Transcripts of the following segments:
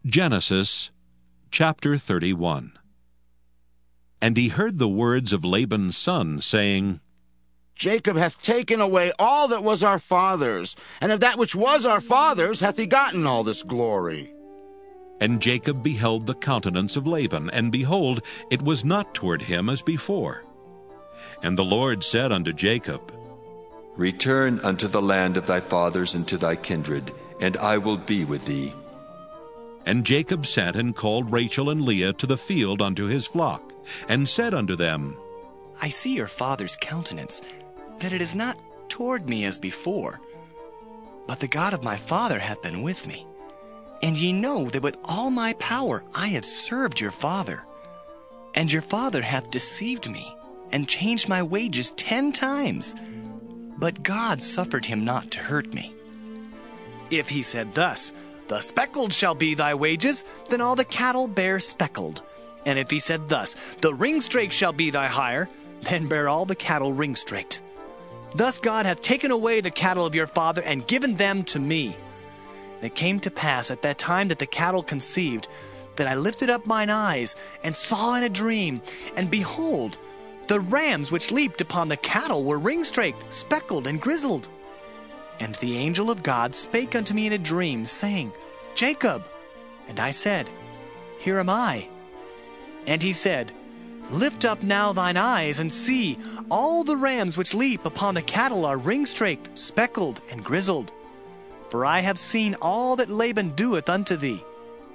Genesis chapter 31. And he heard the words of Laban's son, saying, Jacob hath taken away all that was our father's, and of that which was our father's hath he gotten all this glory. And Jacob beheld the countenance of Laban, and behold, it was not toward him as before. And the Lord said unto Jacob, Return unto the land of thy fathers and to thy kindred, and I will be with thee. And Jacob sent and called Rachel and Leah to the field unto his flock, and said unto them, I see your father's countenance, that it is not toward me as before. But the God of my father hath been with me. And ye know that with all my power I have served your father. And your father hath deceived me, and changed my wages 10 times. But God suffered him not to hurt me. If he said thus, The speckled shall be thy wages, then all the cattle bear speckled. And if he said thus, The ringstraked shall be thy hire, then bear all the cattle ringstraked. Thus God hath taken away the cattle of your father, and given them to me. And it came to pass at that time that the cattle conceived, that I lifted up mine eyes, and saw in a dream, and behold, the rams which leaped upon the cattle were ringstraked, speckled, and grizzled. And the angel of God spake unto me in a dream, saying, Jacob. And I said, Here am I. And he said, Lift up now thine eyes, and see, all the rams which leap upon the cattle are ringstraked, speckled, and grizzled. For I have seen all that Laban doeth unto thee.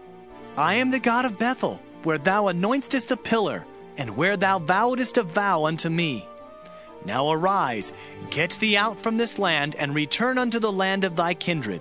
I am the God of Bethel, where thou anointest a pillar, and where thou vowedest a vow unto me. Now arise, get thee out from this land, and return unto the land of thy kindred.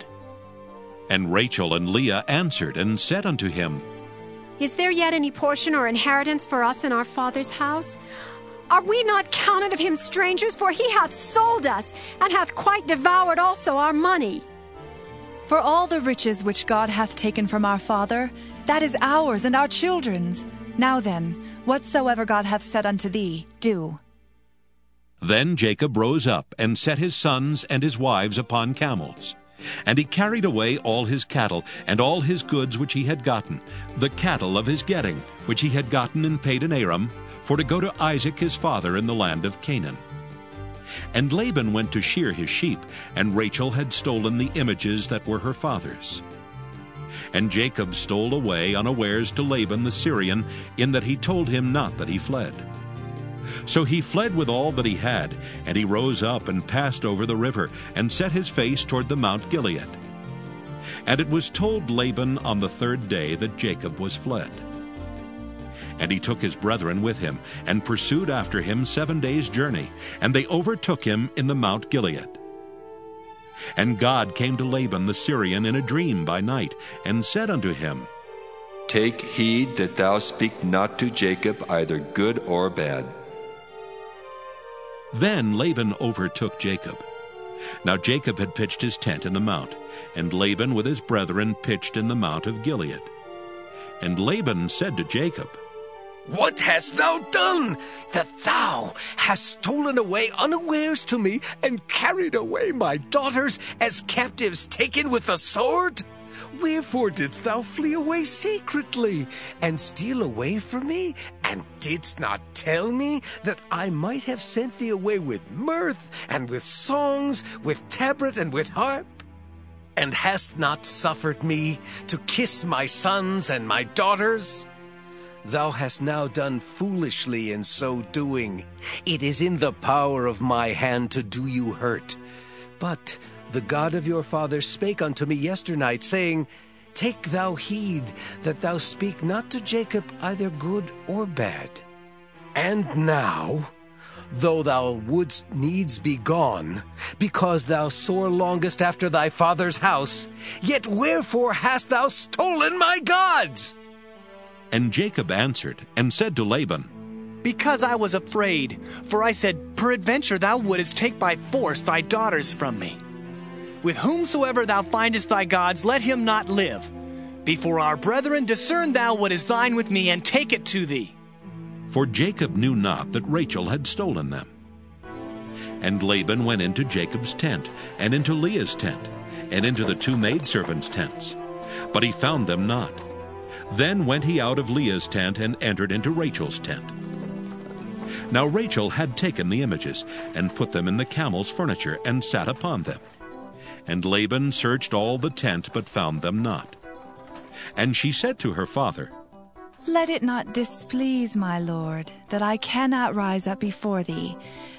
And Rachel and Leah answered and said unto him, Is there yet any portion or inheritance for us in our father's house? Are we not counted of him strangers? For he hath sold us, and hath quite devoured also our money. For all the riches which God hath taken from our father, that is ours and our children's. Now then, whatsoever God hath said unto thee, do. Then Jacob rose up, and set his sons and his wives upon camels. And he carried away all his cattle, and all his goods which he had gotten, the cattle of his getting, which he had gotten in Padan Aram, for to go to Isaac his father in the land of Canaan. And Laban went to shear his sheep, and Rachel had stolen the images that were her father's. And Jacob stole away unawares to Laban the Syrian, in that he told him not that he fled. So he fled with all that he had, and he rose up and passed over the river, and set his face toward the Mount Gilead. And it was told Laban on the 3rd day that Jacob was fled. And he took his brethren with him, and pursued after him 7 days' journey, and they overtook him in the Mount Gilead. And God came to Laban the Syrian in a dream by night, and said unto him, Take heed that thou speak not to Jacob either good or bad. Then Laban overtook Jacob. Now Jacob had pitched his tent in the mount, and Laban with his brethren pitched in the mount of Gilead. And Laban said to Jacob, What hast thou done, that thou hast stolen away unawares to me, and carried away my daughters as captives taken with the sword? Wherefore didst thou flee away secretly, and steal away from me, and didst not tell me that I might have sent thee away with mirth, and with songs, with tabret, and with harp? And hast not suffered me to kiss my sons and my daughters? Thou hast now done foolishly in so doing. It is in the power of my hand to do you hurt. But the God of your father spake unto me yesternight, saying, Take thou heed that thou speak not to Jacob either good or bad. And now, though thou wouldst needs be gone, because thou sore longest after thy father's house, yet wherefore hast thou stolen my gods? And Jacob answered and said to Laban, Because I was afraid, for I said, Peradventure thou wouldest take by force thy daughters from me. With whomsoever thou findest thy gods, let him not live. Before our brethren, discern thou what is thine with me, and take it to thee. For Jacob knew not that Rachel had stolen them. And Laban went into Jacob's tent, and into Leah's tent, and into the 2 maidservants' tents. But he found them not. Then went he out of Leah's tent and entered into Rachel's tent. Now Rachel had taken the images, and put them in the camel's furniture, and sat upon them. And Laban searched all the tent, but found them not. And she said to her father, Let it not displease my lord, that I cannot rise up before thee,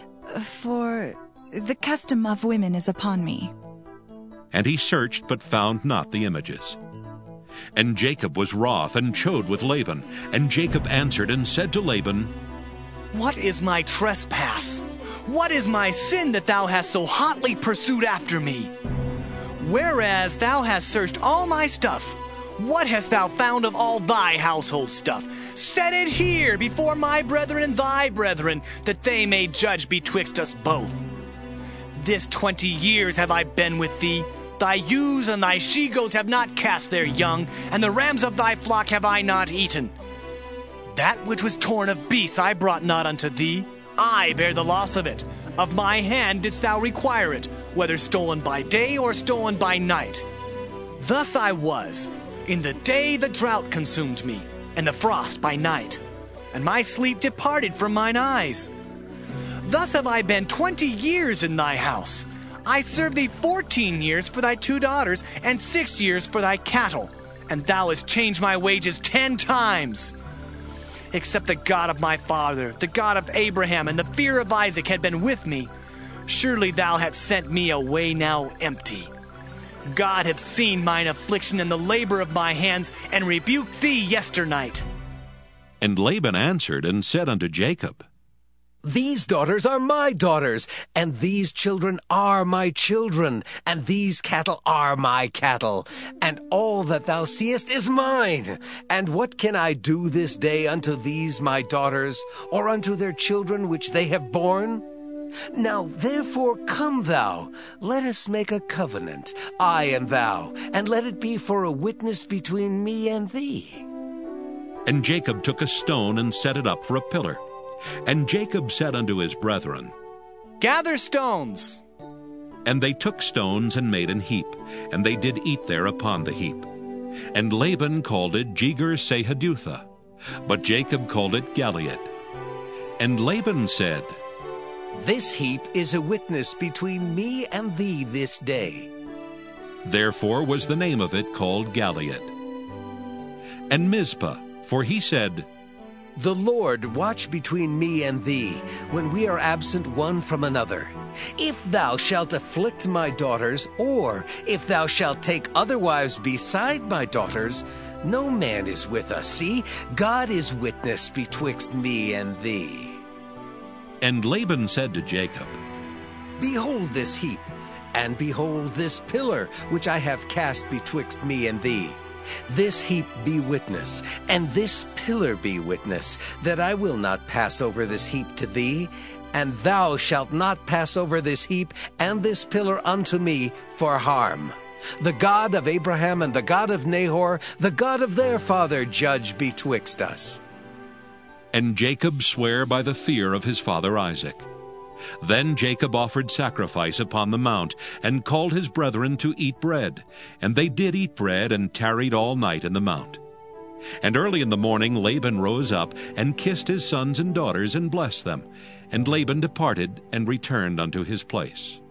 for the custom of women is upon me. And he searched, but found not the images. And Jacob was wroth, and chode with Laban. And Jacob answered and said to Laban, What is my trespass? What is my sin that thou hast so hotly pursued after me? Whereas thou hast searched all my stuff, what hast thou found of all thy household stuff? Set it here before my brethren and thy brethren, that they may judge betwixt us both. This 20 years have I been with thee. Thy ewes and thy she-goats have not cast their young, and the rams of thy flock have I not eaten. That which was torn of beasts I brought not unto thee. I bear the loss of it. Of my hand didst thou require it, whether stolen by day or stolen by night. Thus I was. In the day the drought consumed me, and the frost by night, and my sleep departed from mine eyes. Thus have I been 20 years in thy house. I served thee 14 years for thy 2 daughters, and 6 years for thy cattle, and thou hast changed my wages 10 times. Except the God of my father, the God of Abraham, and the fear of Isaac had been with me, surely thou hadst sent me away now empty. God hath seen mine affliction and the labor of my hands, and rebuked thee yesternight. And Laban answered and said unto Jacob, These daughters are my daughters, and these children are my children, and these cattle are my cattle, and all that thou seest is mine. And what can I do this day unto these my daughters, or unto their children which they have borne? Now therefore come thou, let us make a covenant, I and thou, and let it be for a witness between me and thee. And Jacob took a stone and set it up for a pillar. And Jacob said unto his brethren, Gather stones. And they took stones and made an heap, and they did eat there upon the heap. And Laban called it Jegar-sahadutha, but Jacob called it Galeed. And Laban said, This heap is a witness between me and thee this day. Therefore was the name of it called Galeed. And Mizpah, for he said, The Lord watch between me and thee, when we are absent one from another. If thou shalt afflict my daughters, or if thou shalt take other wives beside my daughters, no man is with us. See, God is witness betwixt me and thee. And Laban said to Jacob, Behold this heap, and behold this pillar, which I have cast betwixt me and thee. This heap be witness, and this pillar be witness, that I will not pass over this heap to thee, and thou shalt not pass over this heap and this pillar unto me for harm. The God of Abraham and the God of Nahor, the God of their father, judge betwixt us. And Jacob sware by the fear of his father Isaac. Then Jacob offered sacrifice upon the mount, and called his brethren to eat bread. And they did eat bread, and tarried all night in the mount. And early in the morning Laban rose up, and kissed his sons and daughters, and blessed them. And Laban departed, and returned unto his place.